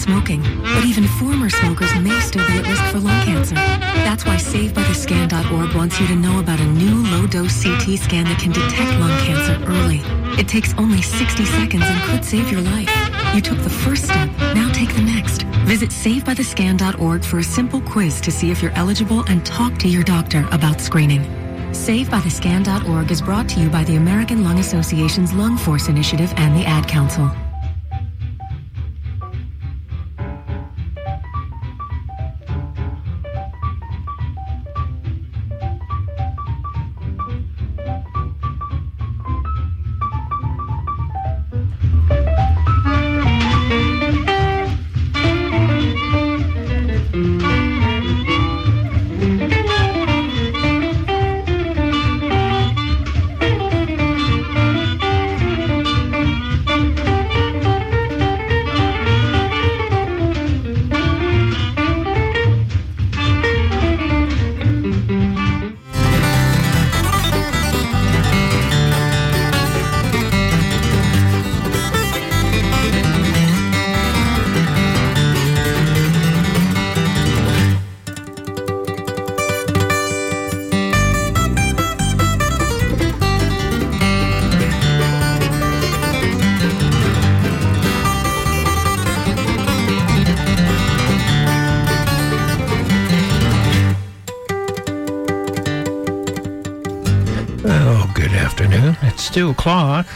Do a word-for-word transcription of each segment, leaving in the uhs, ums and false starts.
smoking, but even former smokers may still be at risk for lung cancer. That's why save by the scan dot org wants you to know about a new low-dose C T scan that can detect lung cancer early. It takes only sixty seconds and could save your life. You took the first step, now take the next. Visit save by the scan dot org for a simple quiz to see if you're eligible and talk to your doctor about screening. save by the scan dot org is brought to you by the American Lung Association's Lung Force Initiative and the Ad Council. Two o'clock.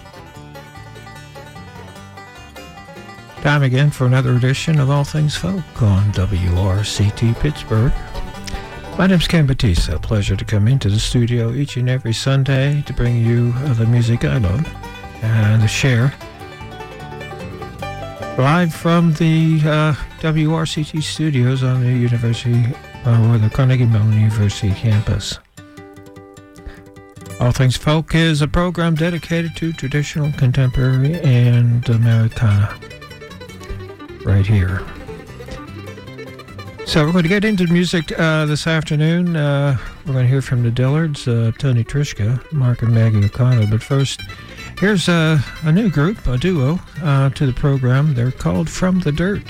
Time again for another edition of All Things Folk on W R C T Pittsburgh. My name's Ken Batista. Pleasure to come into the studio each and every Sunday to bring you the music I love and to share live from the uh, W R C T studios on the University uh, or the Carnegie Mellon University campus. All Things Folk is a program dedicated to traditional, contemporary, and Americana right here. So we're going to get into music uh, this afternoon. Uh, we're going to hear from the Dillards, uh, Tony Trischka, Mark and Maggie O'Connell. But first, here's a, a new group, a duo, uh, to the program. They're called From the Dirt.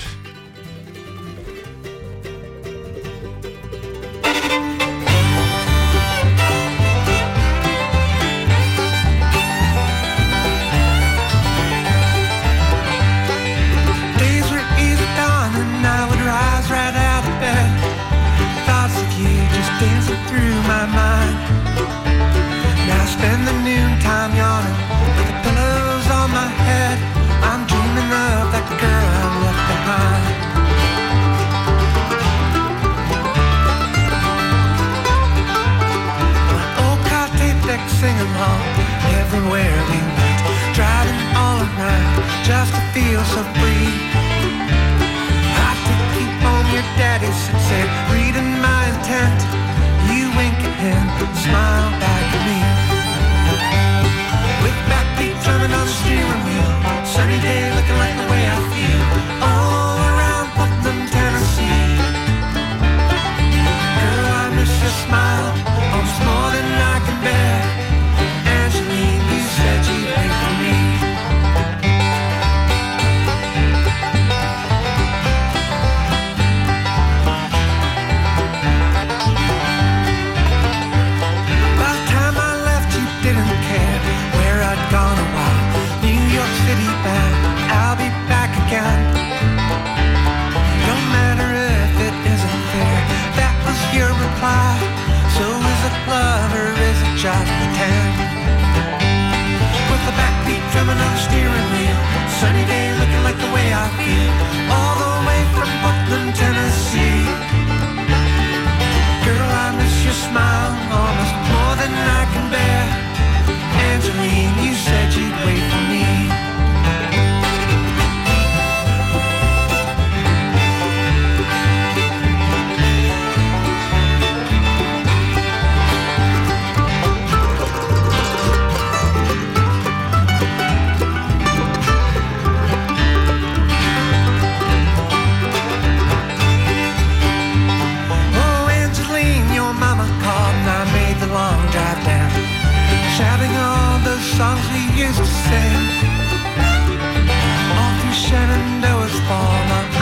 songs we used to sing all through Shenandoah's fall. My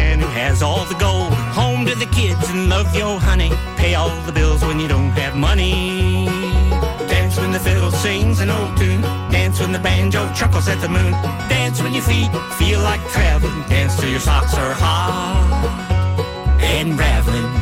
man who has all the gold. Home to the kids and love your honey. Pay all the bills when you don't have money. Dance when the fiddle sings an old tune. Dance when the banjo chuckles at the moon. Dance when your feet feel like traveling. Dance till your socks are hot and raveling.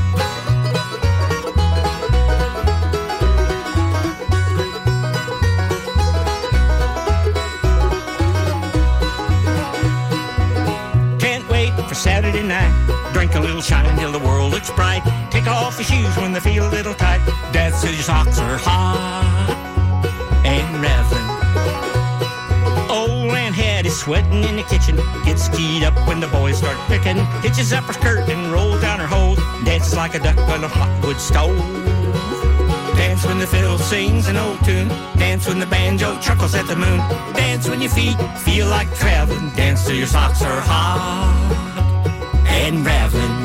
For Saturday night, drink a little shine till the world looks bright. Take off your shoes when they feel a little tight. Dance till your socks are hot and raveling. Old Aunt Hattie's sweating in the kitchen. Gets keyed up when the boys start picking. Hitches up her skirt and rolls down her hose. Dances like a duck on a hot wood stove. Dance when the fiddle sings an old tune. Dance when the banjo chuckles at the moon. Dance when your feet feel like traveling. Dance till your socks are hot and raveling.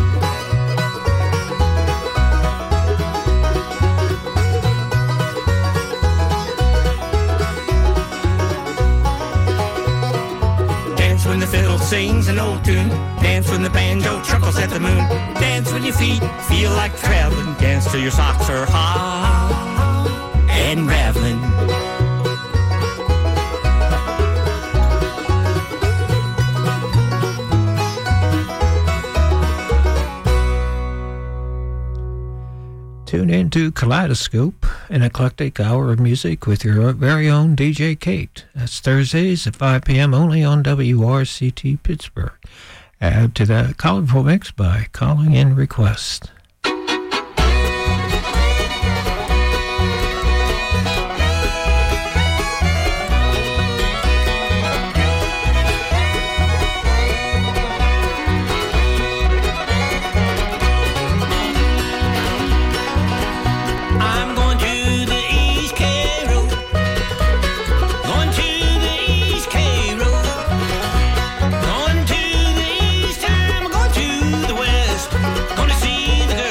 Dance when the fiddle sings an old tune. Dance when the banjo chuckles at the moon. Dance when your feet feel like traveling. Dance till your socks are hot and raveling. Tune in to Kaleidoscope, an eclectic hour of music with your very own D J Kate. That's Thursdays at five p.m. only on W R C T Pittsburgh. Add to that colorful mix by calling in request. Going to the east, I'm going to the west. Gonna see the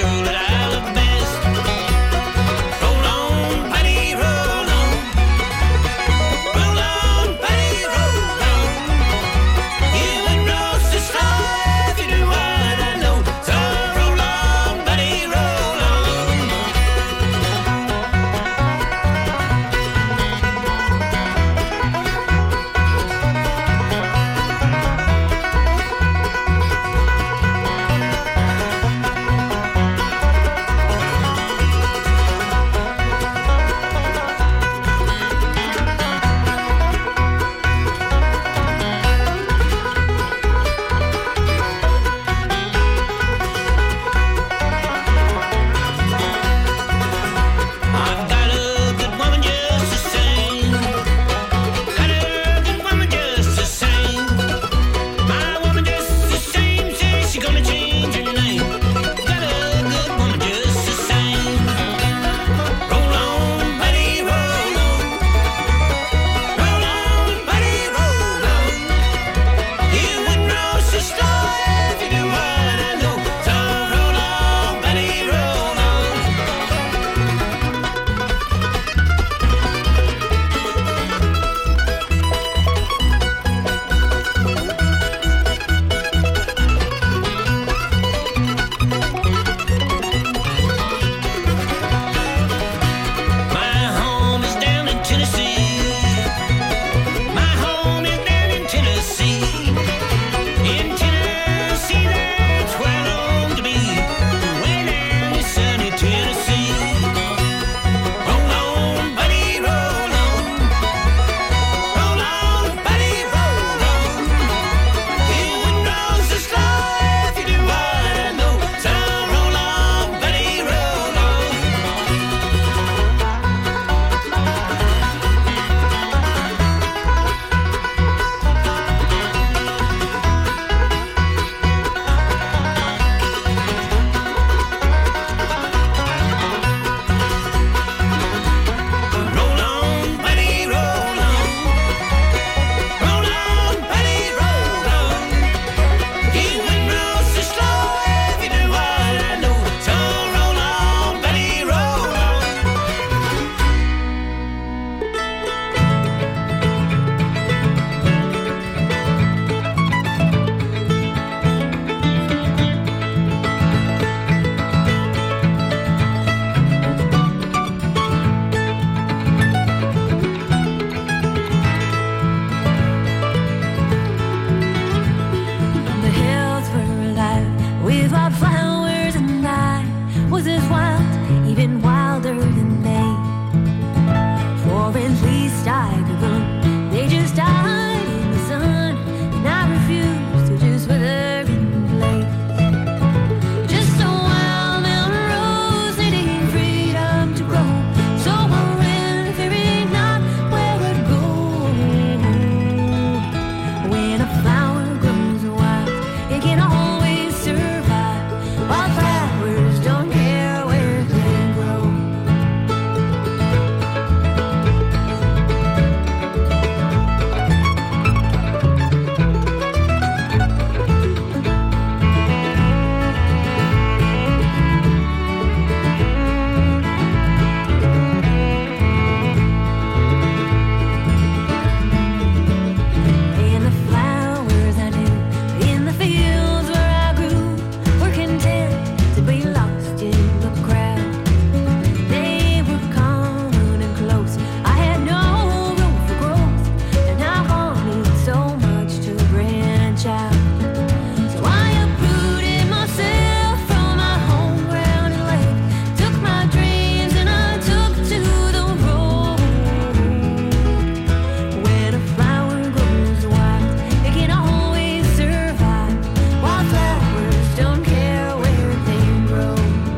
don't care where they grow.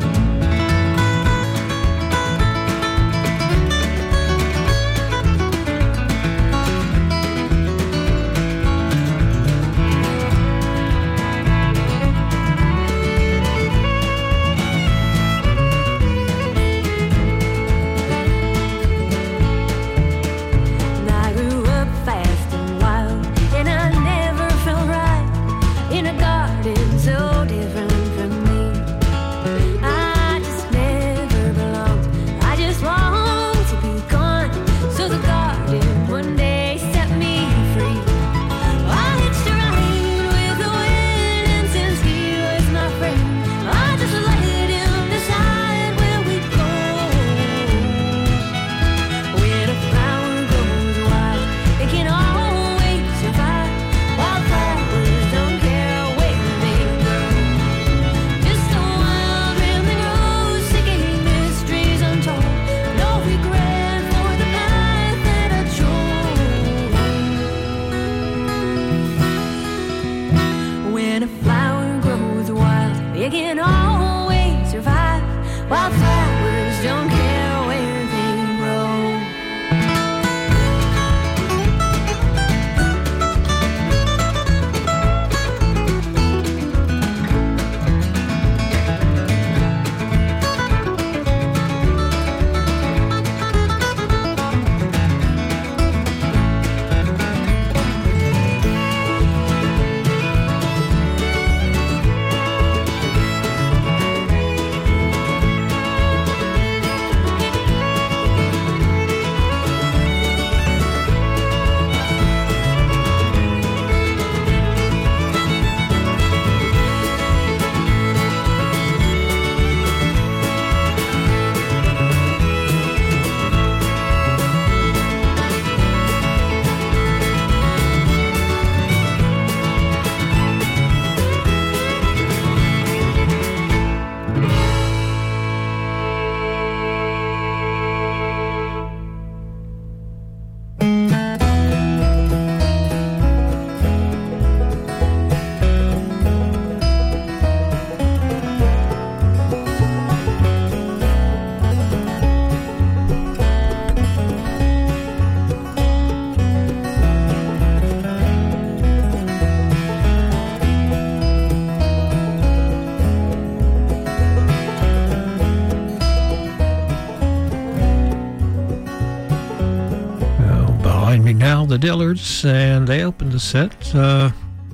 The Dillards, and they opened the set. Uh,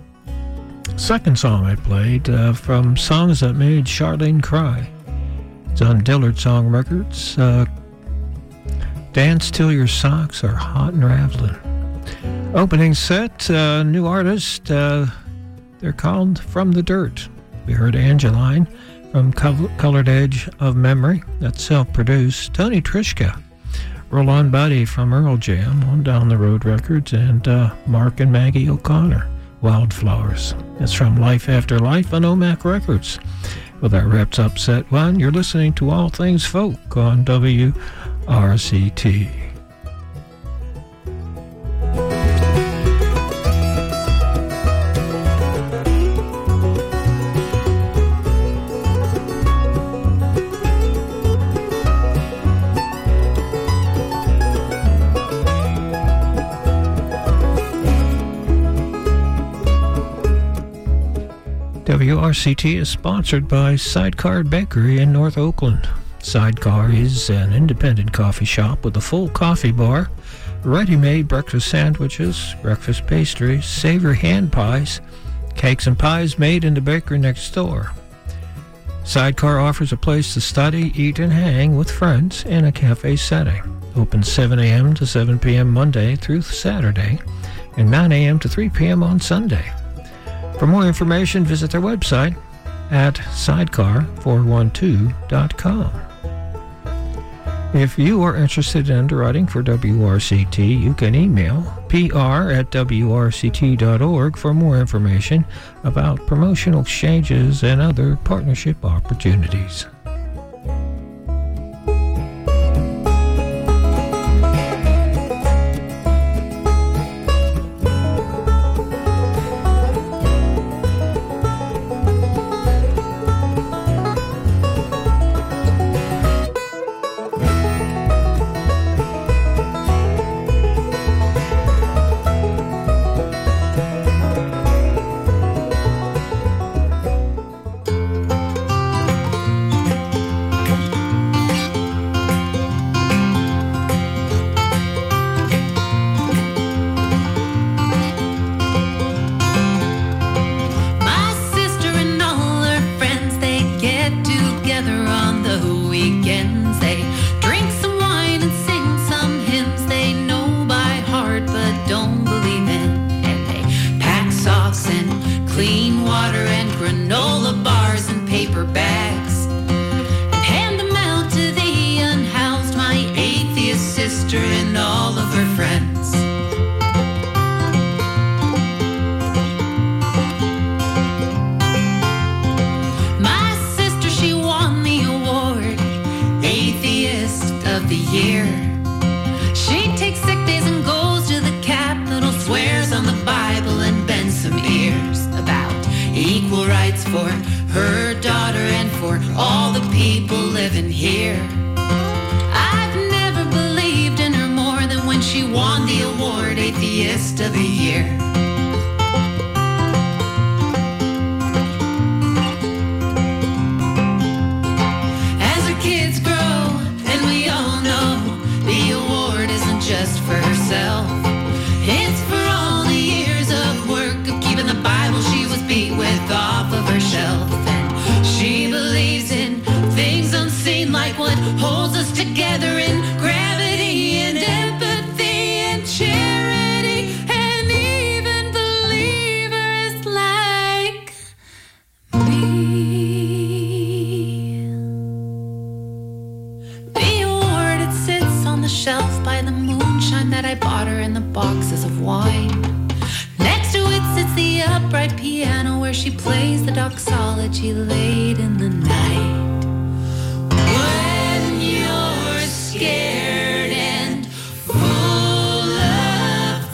second song I played uh, from Songs That Made Charlene Cry. It's on Dillard Song Records. Uh, Dance Till Your Socks Are Hot and Raveling. Opening set, uh, new artist. Uh, they're called From the Dirt. We heard Angeline from Colored Edge of Memory. That's self-produced. Tony Trischka. Roll On Buddy from Earl Jam on Down the Road Records, and uh, Mark and Maggie O'Connor, Wildflowers. That's from Life After Life on O M A C Records. Well, that wraps up set one. You're listening to All Things Folk on W R C T. W R C T is sponsored by Sidecar Bakery in North Oakland. Sidecar is an independent coffee shop with a full coffee bar, ready-made breakfast sandwiches, breakfast pastries, savory hand pies, cakes and pies made in the bakery next door. Sidecar offers a place to study, eat, and hang with friends in a cafe setting. Open seven a.m. to seven p.m. Monday through Saturday, and nine a.m. to three p.m. on Sunday. For more information, visit their website at sidecar four one two dot com. If you are interested in underwriting for W R C T, you can email P R at W R C T dot org for more information about promotional exchanges and other partnership opportunities. for her daughter and for all the people living here. I've never believed in her more than when she won the award Atheist of the Year. As her kids grow, and we all know the award isn't just for herself. It's for all the years of work of keeping the Bible she was beat with off of her shelf. And she believes in things unseen, like what holds us together in gravity and empathy and charity, and even believers like me. The award, it sits on the shelf by the moonshine that I bought her in the boxes of wine. Next to it sits the upright piano where she plays the doxology late in the night. When you're scared and full of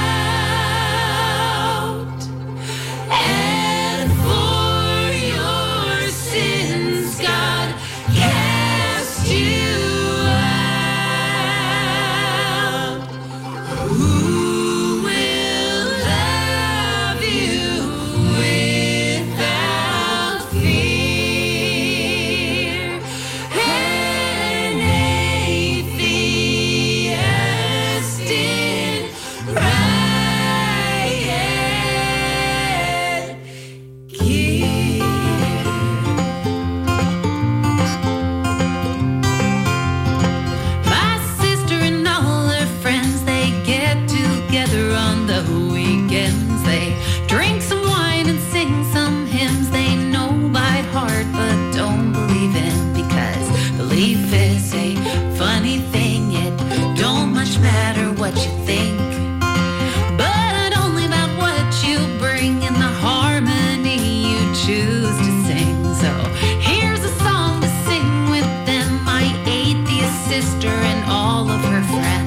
doubt, and for your sins God cast you out, who will love you without fear? An atheist in riot gear. My sister and all her friends, they get together on the weekends. They drink some wine and sing some hymns they know by heart but don't believe in, because belief is a funny thing. It don't much matter what you think, but only about what you bring and the harmony you choose to sing. So here's a song to sing with them, my atheist sister and all of her friends.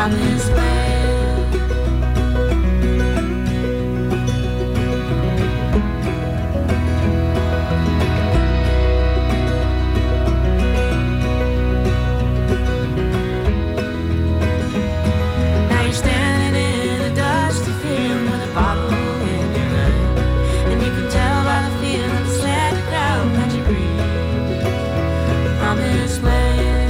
promised land. Now you're standing in a dusty field with a bottle in your hand, and you can tell by the feel of the slanted ground that you breathe the promised land.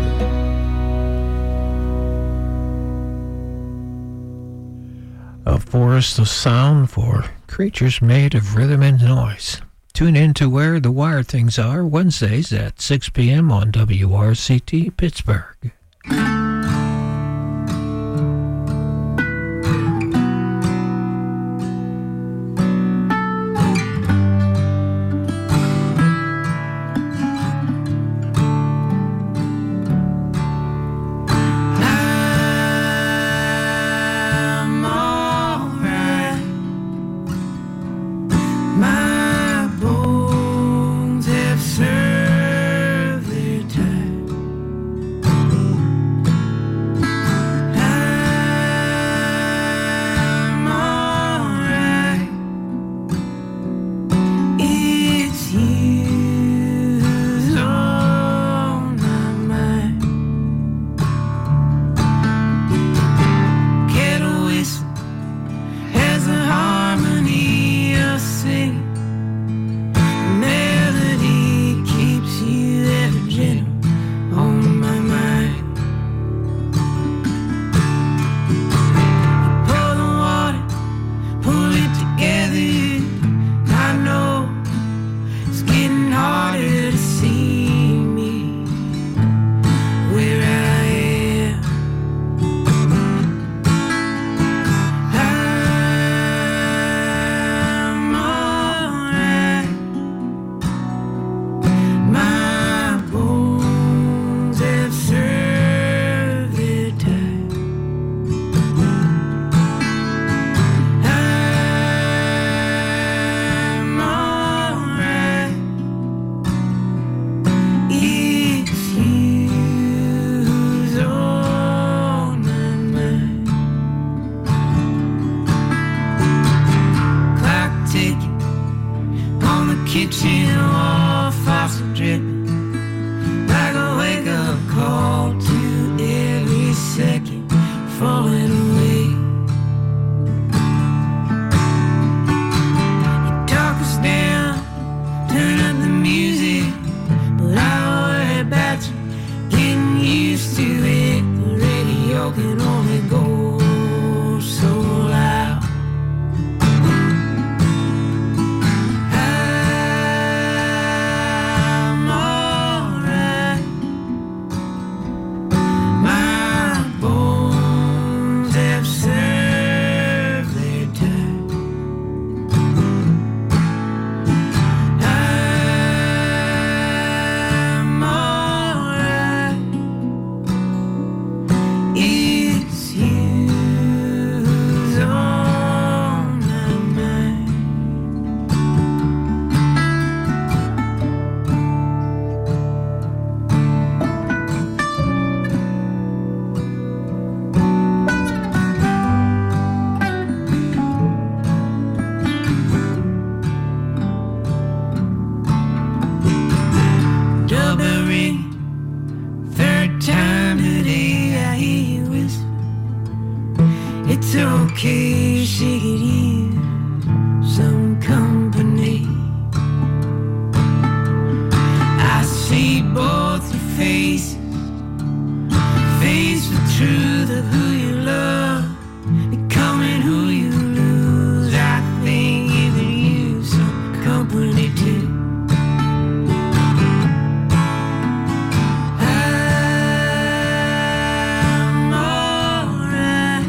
A forest of sound for creatures made of rhythm and noise. Tune in to Where the Wired Things Are, Wednesdays at six p.m. on W R C T Pittsburgh. I'm alright. My bones have served their time. I'm alright. It's you who's on my mind. Kettle whistle has a harmony of singing. Melody keeps you ever gentle on my mind. Pour the water, pull it together. I know it's getting harder to see me where I am. I'm alright. My bones have served their time. I'm alright. It's you who's on my mind. Clock ticking on the kitchen wall, faucet dripping like a wake-up call to every second falling away. You talk us down, turn up the music, but I worry about you getting used to it. The radio can only go so loud. I'm alright. My bones have served their time. I'm alright. It's you who's on my mind. Double ring, third time today I hear you whisper. It's okay, she could use some company. I see both your faces, face the truth of who you love, becoming who you lose. I think you could use some company too. I'm alright.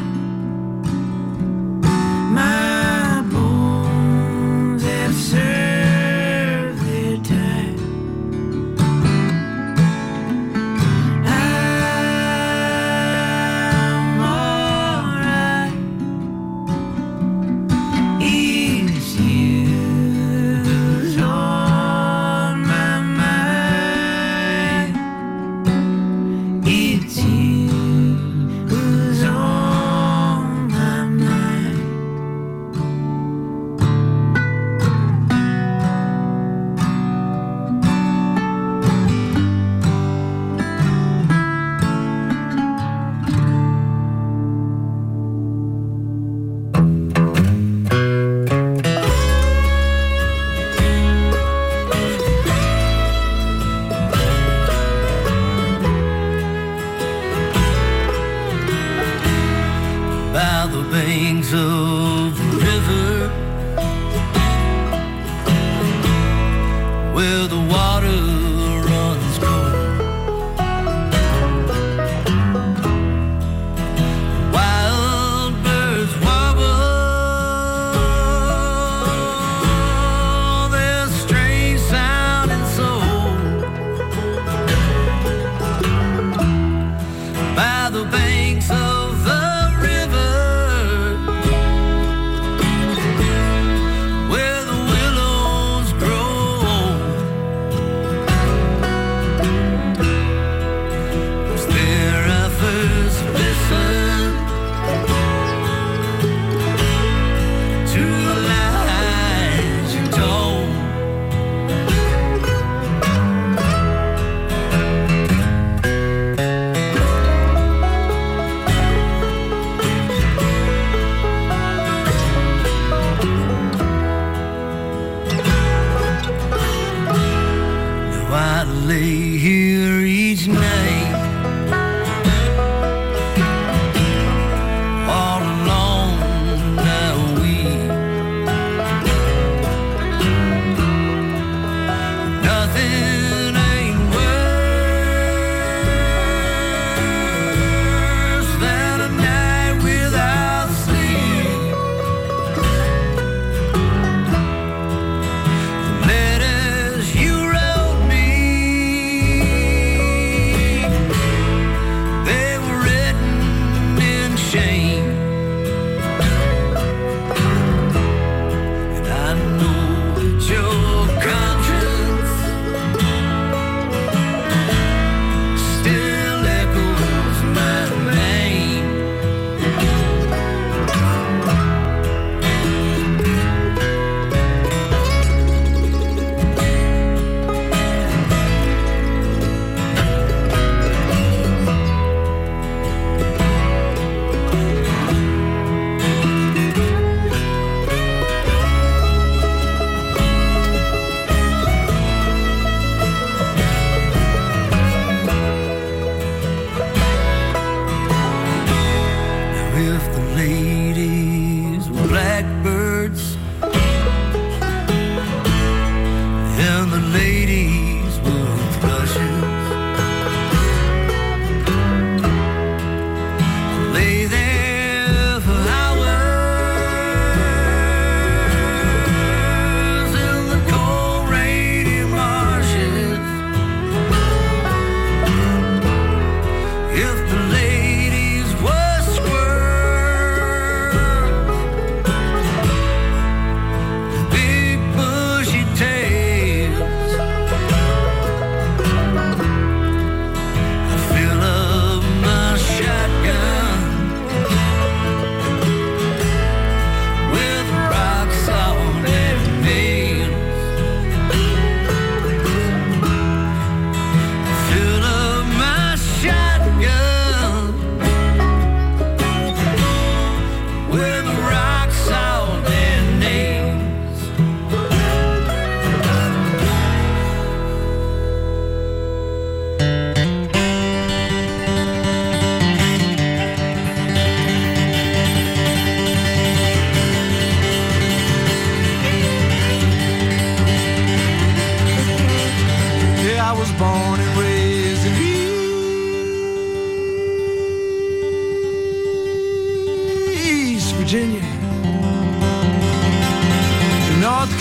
My bones have served their time. I'm banks of the river, where the water runs cold. Wild birds warble their strange sounding soul by the banks of the lay here each night, all alone now weep. Nothing ain't worse than a night without sleep. Letters you wrote me, they were written in shame, and I know that your conscience still echoes my name. Now if the ladies were blackbirds and the ladies were thrushes, lay there for hours in the cold rainy marshes. If the ladies were squirrels, big bushy tails, I fill up my shotgun with rock salt and nails. Fill up my shotgun with rock salt and nails. Yeah, I was born and raised in East Virginia, in North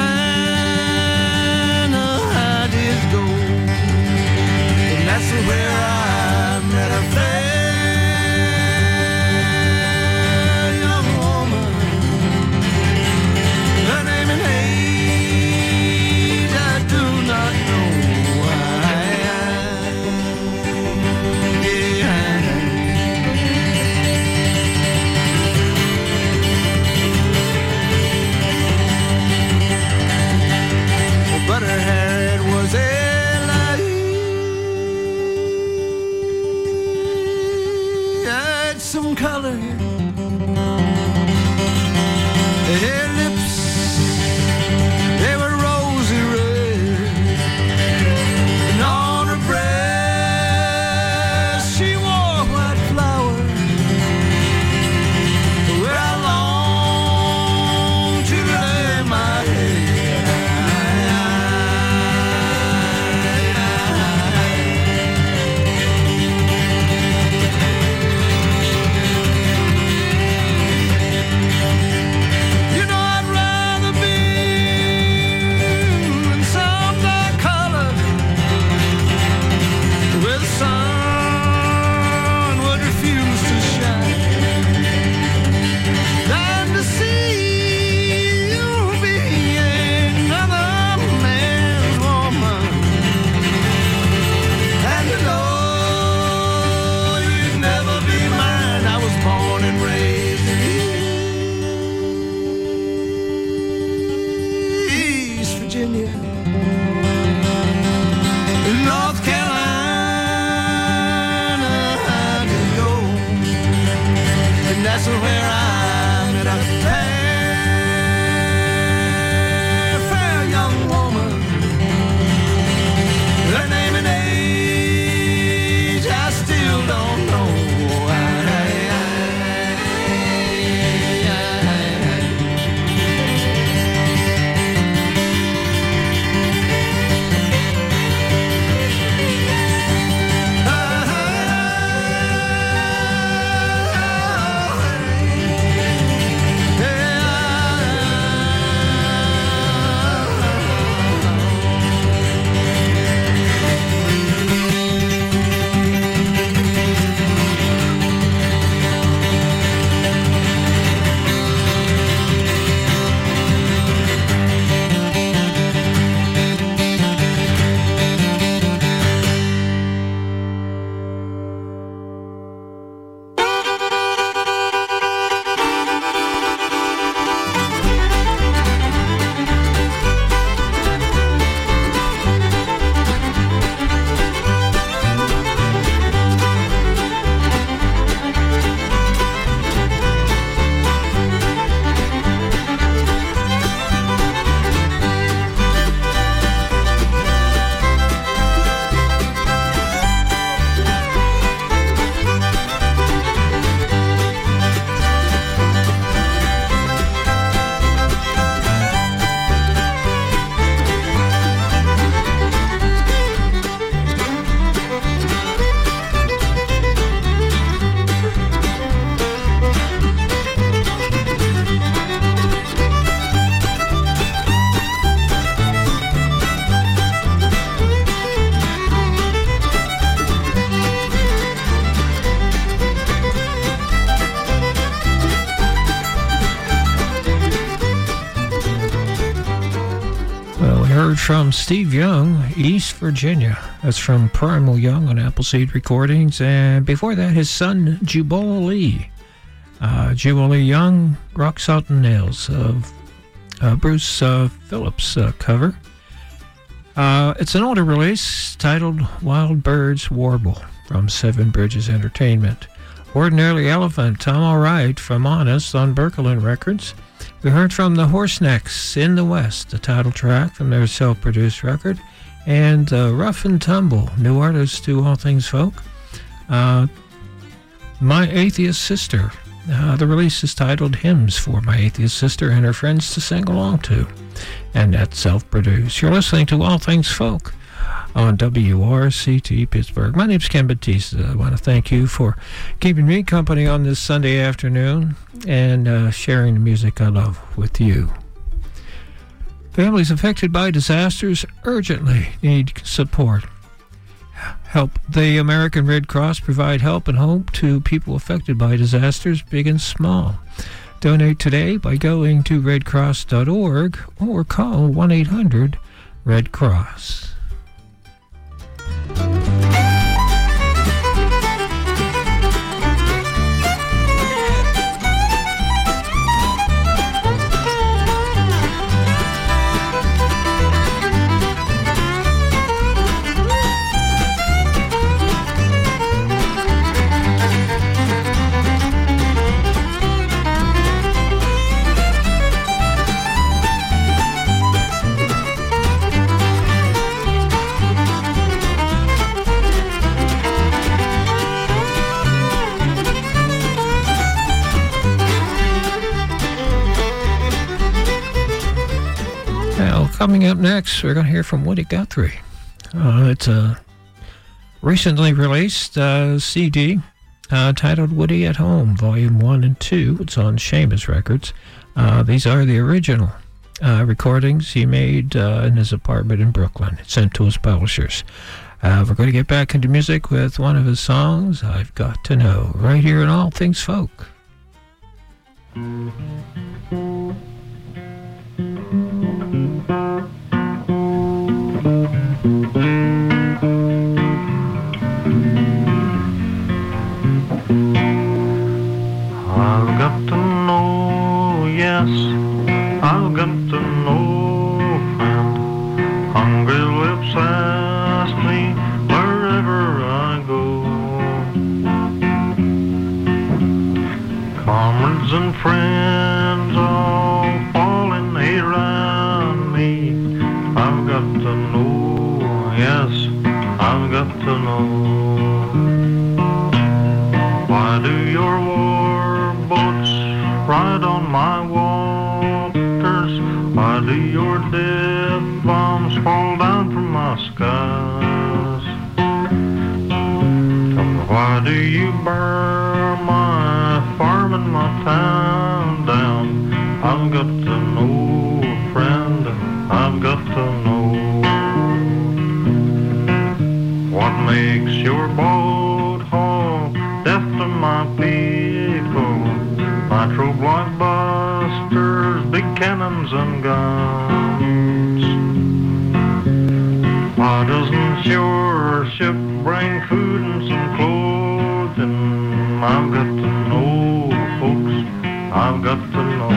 Carolina I did go, and that's where I met a fair young woman. Her name is Hayes, I do not know why. Yeah. But her hair it was a had some color. Her lips, they were rosy red, and on her breast she wore white flowers. from Steve Young, East Virginia. That's from Primal Young on Appleseed Recordings. And before that, his son, Jubilee. Uh, Jubilee Young, Rock Salt and Nails, of uh, Bruce uh, Phillips uh, cover. Uh, it's an older release titled Wild Birds Warble from Seven Bridges Entertainment. Ordinarily Elephant, I'm Alright from Honest on Berkelin Records. We heard from the Horsenecks in the West, the title track from their self-produced record, and uh, Rough and Tumble, new artist to All Things Folk. Uh, My Atheist Sister. Uh, the release is titled Hymns for My Atheist Sister and Her Friends to Sing Along to, and that's self-produced. You're listening to All Things Folk on W R C T Pittsburgh. My name's Ken Batista. I want to thank you for keeping me company on this Sunday afternoon and uh, sharing the music I love with you. Families affected by disasters urgently need support. Help the American Red Cross provide help and hope to people affected by disasters, big and small. Donate today by going to red cross dot org or call one eight hundred red cross. Coming up next, we're going to hear from Woody Guthrie. Uh, it's a recently released uh, C D uh, titled Woody at Home, Volume one and two. It's on Seamus Records. Uh, these are the original uh, recordings he made uh, in his apartment in Brooklyn, sent to his publishers. Uh, we're going to get back into music with one of his songs, I've Got to Know, right here in All Things Folk. I've got to know, yes, I've got to know, friend. Hungry lips ask me wherever I go. Comrades and friends all falling around me. I've got to know, yes, I've got to know. Why do your war boats ride on my waters? Why do your death bombs fall down from my skies? Tell me, why do you burn my farm and my town down? I've got to know, friend, I've got to know. What makes your boat haul death to my people? Nitro blockbusters, big cannons and guns. Why doesn't your ship bring food and some clothing? I've got to know, folks, I've got to know.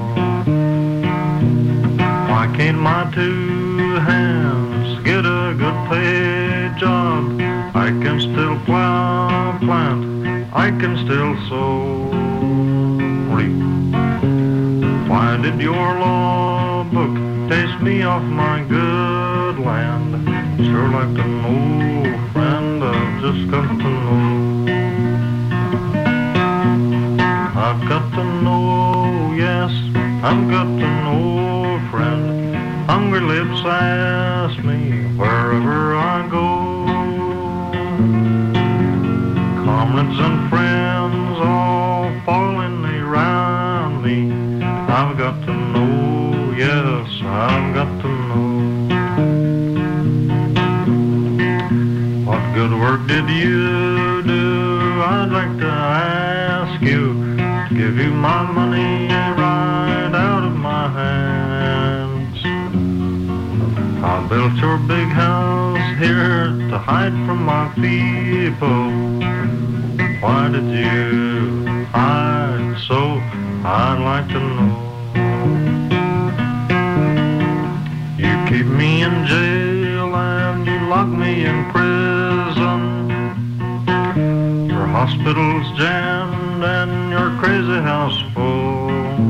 Why can't my two hands get a good paid job? I can still plow, plant, I can still sow, reap. Why did your law book taste me off my good land? Sure like to know, friend, I've just got to know. I've got to know, yes, I've got to know, friend. Hungry lips ask me wherever I go. Comrades and friends all falling around me. I've got to know, yes, I've got to know. What good work did you do? I'd like to ask you. Give you my money right out of my hands. How built your big house here to hide from my people. Why did you hide so? I'd like to know. You keep me in jail and you lock me in prison. Your hospital's jammed and your crazy house full.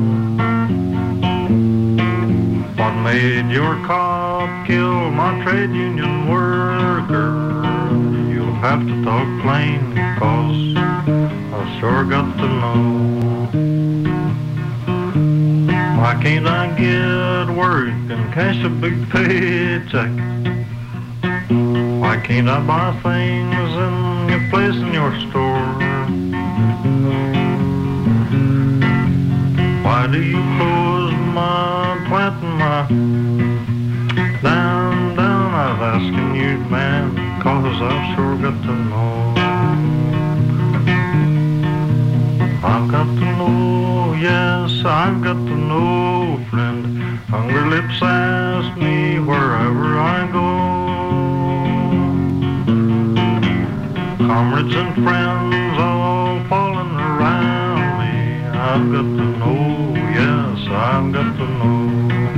What made your cop kill my trade union worker? You'll have to talk plain, cause I sure got to know. Why can't I get work and cash a big paycheck? Why can't I buy things in your place in your store? Why do you close my plant and my down, down? I was asking you, man, cause I've sure got to know. I've got to know, yes, I've got to know, friend. Hungry lips ask me wherever I go. Comrades and friends all falling around me. I've got to know, yes, I've got to know.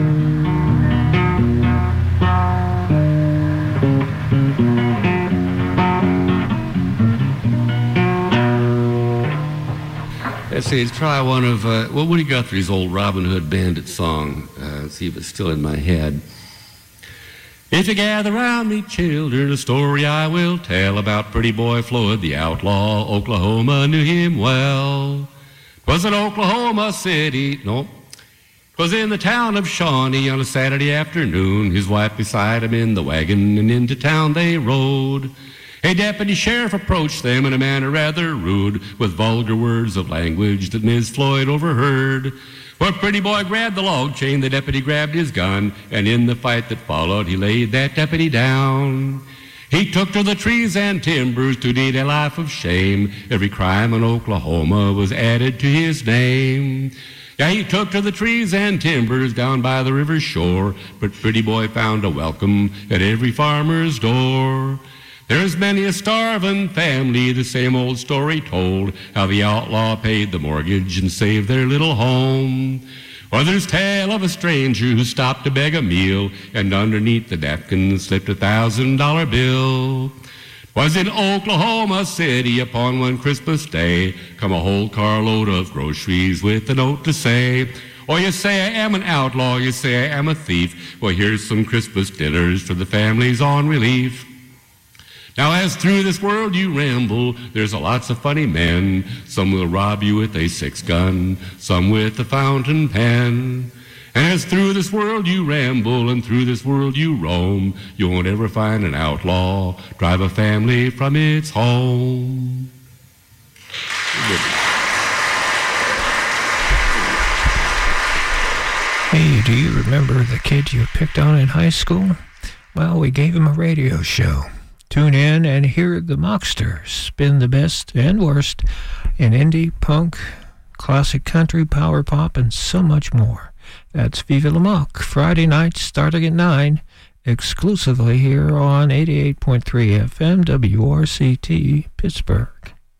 Let's see, let's try one of, uh, well, Woody Guthrie's old Robin Hood Bandit song. Uh, let's see if it's still in my head. If you gather round me, children, a story I will tell about Pretty Boy Floyd, the outlaw. Oklahoma knew him well. 'Twas in Oklahoma City, no, 'twas in the town of Shawnee on a Saturday afternoon. His wife beside him in the wagon, and into town they rode. A deputy sheriff approached them in a manner rather rude, with vulgar words of language that Miss Floyd overheard. When Pretty Boy grabbed the log chain, the deputy grabbed his gun, and in the fight that followed, he laid that deputy down. He took to the trees and timbers to lead a life of shame. Every crime in Oklahoma was added to his name. Yeah, he took to the trees and timbers down by the river's shore, but Pretty Boy found a welcome at every farmer's door. There's many a starving family, the same old story told, how the outlaw paid the mortgage and saved their little home. Or there's tale of a stranger who stopped to beg a meal, and underneath the napkin slipped a thousand dollar bill. Was in Oklahoma City upon one Christmas day, come a whole carload of groceries with a note to say, or you say I am an outlaw, you say I am a thief. Well, here's some Christmas dinners for the families on relief. Now as through this world you ramble, there's a lots of funny men. Some will rob you with a six-gun, some with a fountain pen. And as through this world you ramble and through this world you roam, you won't ever find an outlaw drive a family from its home. Hey, do you remember the kid you picked on in high school? Well, we gave him a radio show. Tune in and hear the Mocksters spin the best and worst in indie, punk, classic country, power pop, and so much more. That's Viva La Mock, Friday nights starting at nine, exclusively here on eighty-eight point three F M W R C T, Pittsburgh.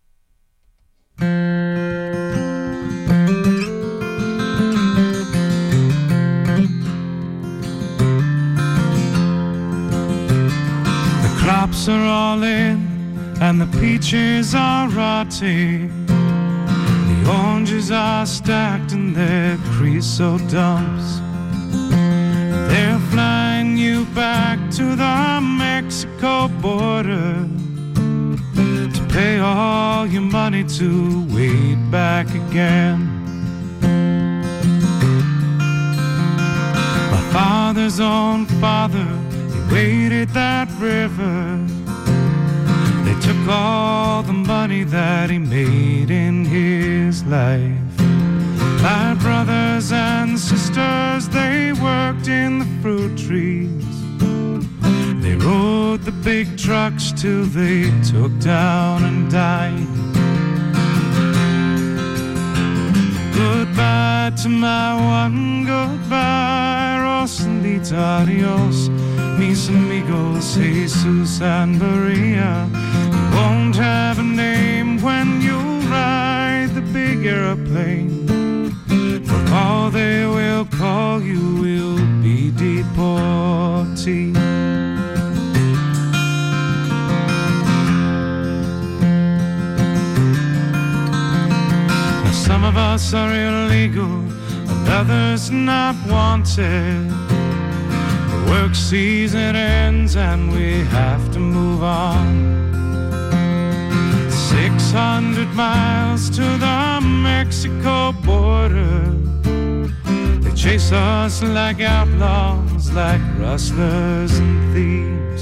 Crops are all in and the peaches are rotting. The oranges are stacked in their creosote dumps. They're flying you back to the Mexico border to pay all your money to wait back again. My father's own father, waded that river. They took all the money that he made in his life. My brothers and sisters, they worked in the fruit trees. They rode the big trucks till they took down and died. Goodbye to my one, goodbye, Rosalita, adios. mis amigos, Jesus and Maria. You won't have a name when you ride the big airplane. For all they will call you will be deportee. Now some of us are illegal and others not wanted. The work season ends and we have to move on. Six hundred miles to the Mexico border. They chase us like outlaws, like rustlers and thieves.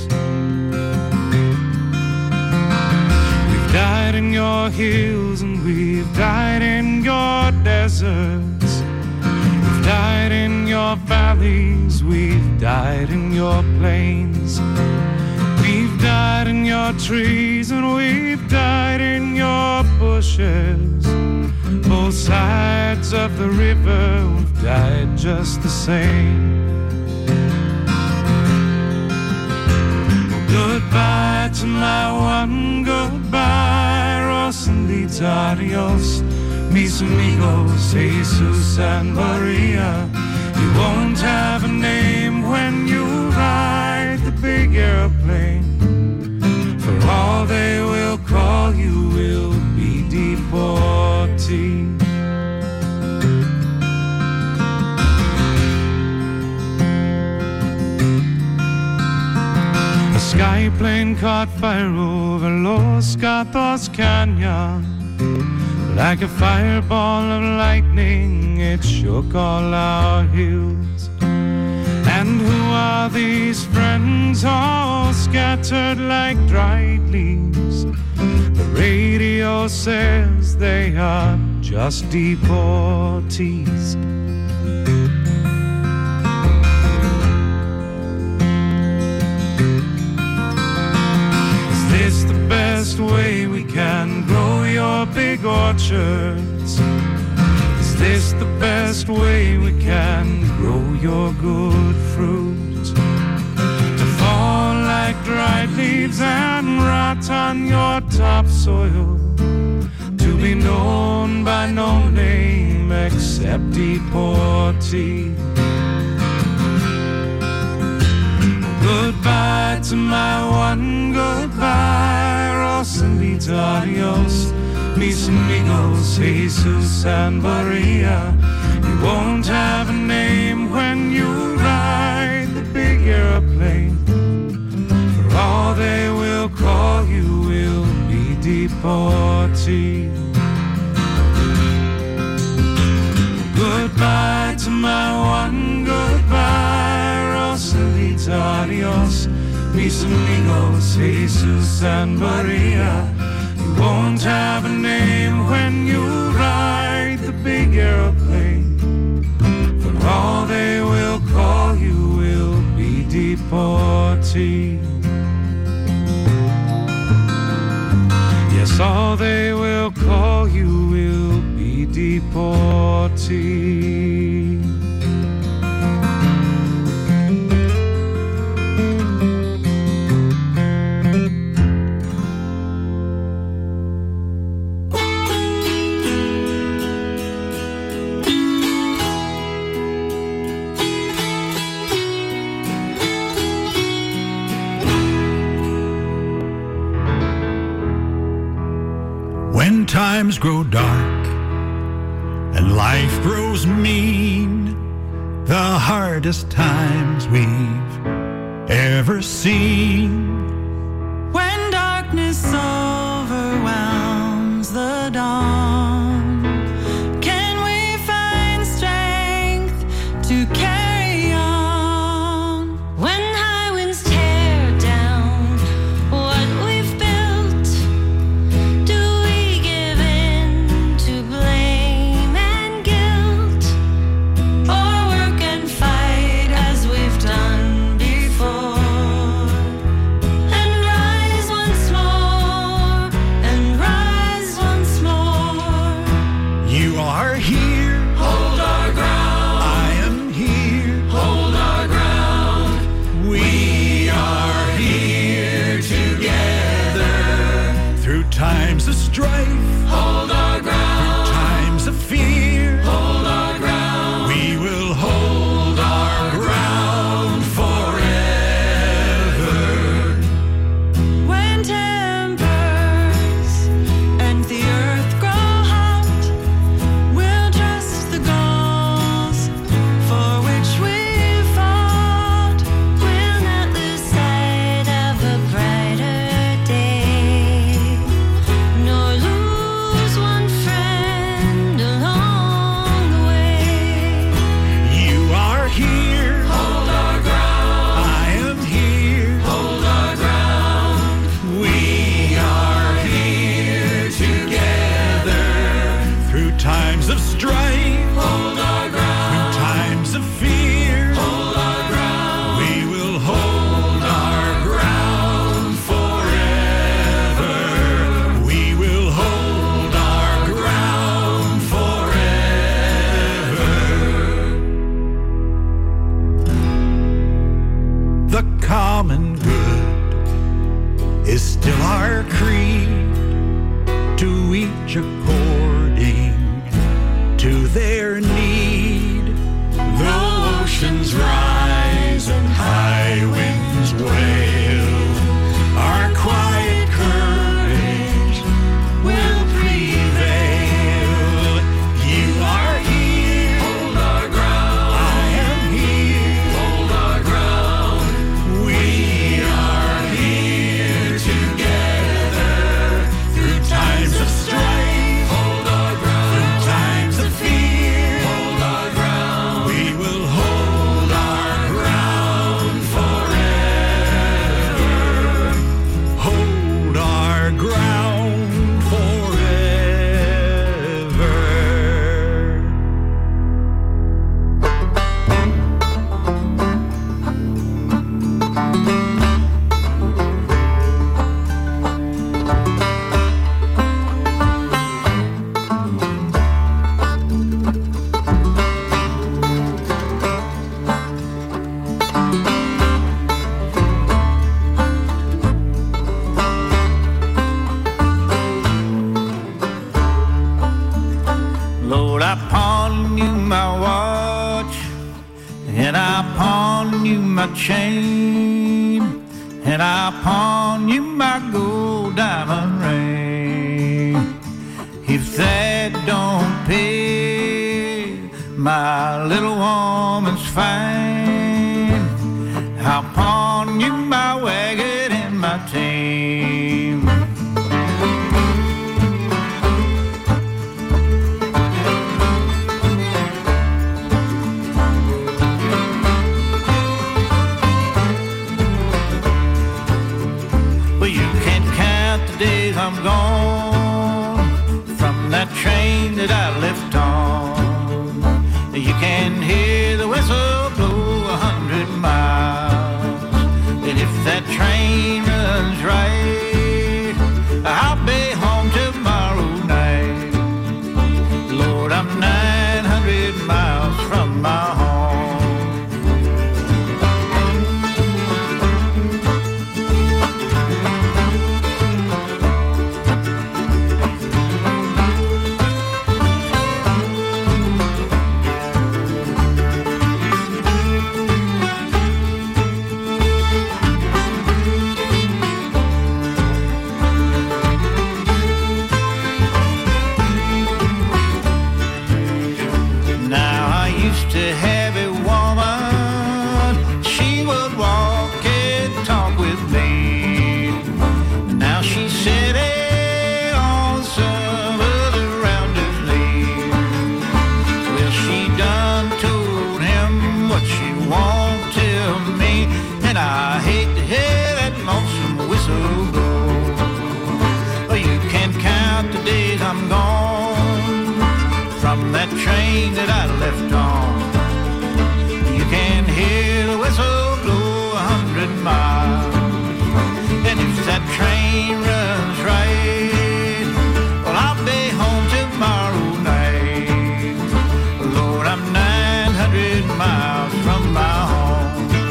We've died in your hills and we've died in your deserts. We've died in your valleys, we've died in your plains. We've died in your trees and we've died in your bushes. Both sides of the river, we've died just the same. Well, goodbye to my one, goodbye, Rosalita, adios, mis amigos, Jesus and Maria. You won't have a name when you ride the big airplane. For all they will call you will be deportee. A sky plane caught fire over Los Gatos Canyon. Like a fireball of lightning, it shook all our hills. And who are these friends all scattered like dried leaves? The radio says they are just deportees. Is this the best way we can grow your big orchards? Is this the best way we can grow your good fruit? To fall like dried leaves and rot on your topsoil, to be known by no name except deportee. Goodbye to my one, goodbye, Rosalita, adios, mis amigos, Jesus and Maria. You won't have a name when you ride the big airplane. For all they will call you will be deportee. Goodbye to my one, goodbye, Rosalita, adios, mis amigos, Jesus and Maria. You won't have a name when you ride the big airplane. For all they will call you will be deportee. Yes, all they will call you will be deportee. When times grow dark and life grows mean, the hardest times we've ever seen. When darkness overwhelms the dawn, can we find strength to carry on? When high winds tear down what we've built, do we give in to blame and guilt, or work and fight as we've done before? And rise once more, and rise once more. times of strife, hold our ground. through times of fear, Hold our ground. we will hold our ground forever. We will hold our ground forever. The common good is still our creed, to each according to their need. Though oceans rise and high winds wail, our quiet courage will prevail. You are here, Hold our ground. I am here, Hold our ground. we are here together. Through times of strife, Hold our ground. through times of fear, Hold our ground. we will hold our ground forever. Hold our ground forever. Lord, I pawn you my watch, and I pawn you my chain, and I pawn you my gold diamond ring. If that don't pay, my little woman's fine. I'll pawn you my wagon and my team. Well, you can't count the days I'm gone from that train that I left on. You can hear the whistle blow a hundred miles, and if that train runs right, I'll be home tomorrow night. Lord, I'm nine hundred miles from my home. Now I used to have a woman, she would walk and talk with me. Now she's sitting on some other rounder's leaf. Well, she done told him what she won't tell me, and I hate to hear that lonesome whistle blow. Well, you can't count the days I'm gone from that train that I left on. You can hear the whistle blow a hundred miles, and if that train runs right, well, I'll be home tomorrow night. Lord, I'm nine hundred miles from my home.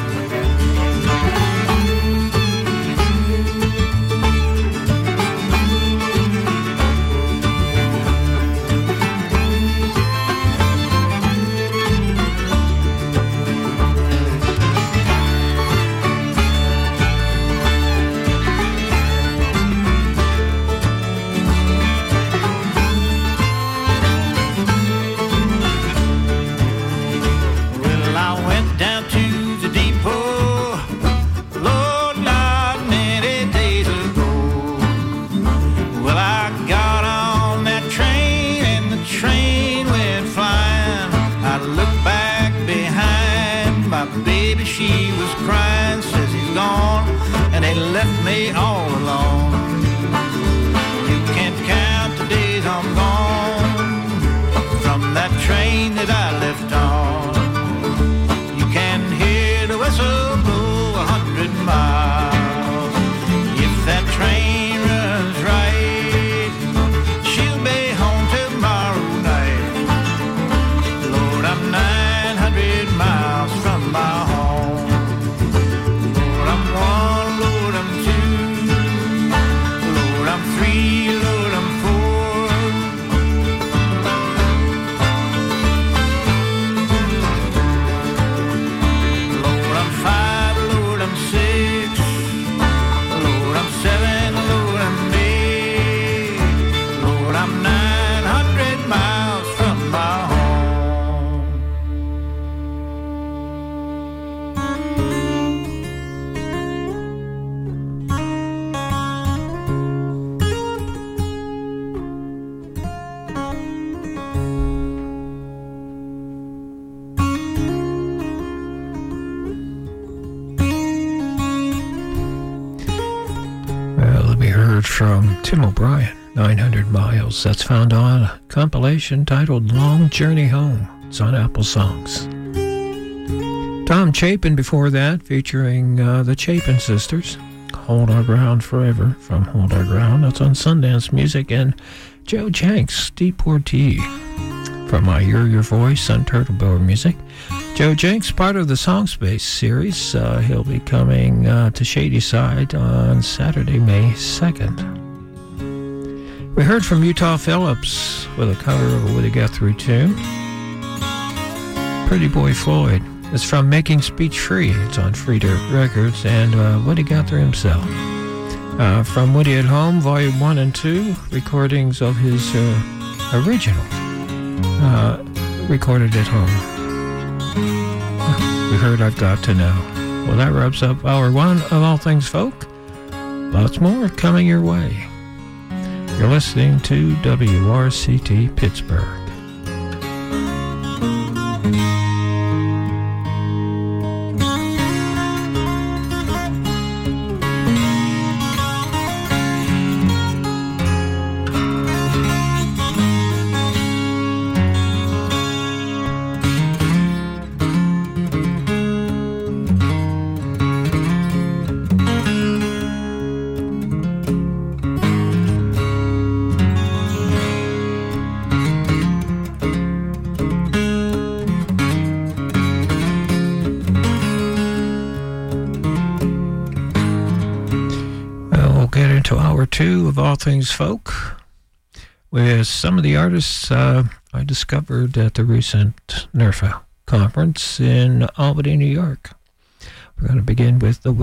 Well, I went down to the depot, Lord, not many days ago. Well, I got on that train and the train went flying. I looked back behind, my baby, she was crying, says he's gone, and they left me all alone. You can't count the days I'm gone hundred miles from my home. From Tim O'Brien, nine hundred miles. That's found on a compilation titled Long Journey Home. It's on Apple Songs. Tom Chapin before that, featuring uh, the Chapin Sisters. Hold Our Ground Forever from Hold Our Ground. That's on Sundance Music. And Joe Jenks, Deportee from I Hear Your Voice on Turtlebower Music. Joe Jenks, part of the Song Space series. Uh, he'll be coming uh, to Shadyside on Saturday, May second. We heard from Utah Phillips with a cover of a Woody Guthrie tune. Pretty Boy Floyd. It's from Making Speech Free. It's on Free Dirt Records, and uh, Woody Guthrie himself. Uh, from Woody at Home, Volume one and two, recordings of his uh, original, uh, recorded at home. We heard I've Got to Know. Well, that wraps up hour one of All Things Folk. Lots more coming your way. You're listening to W R C T Pittsburgh. Two of All Things Folk with some of the artists uh, I discovered at the recent NERFA conference in Albany, New York. We're going to begin with the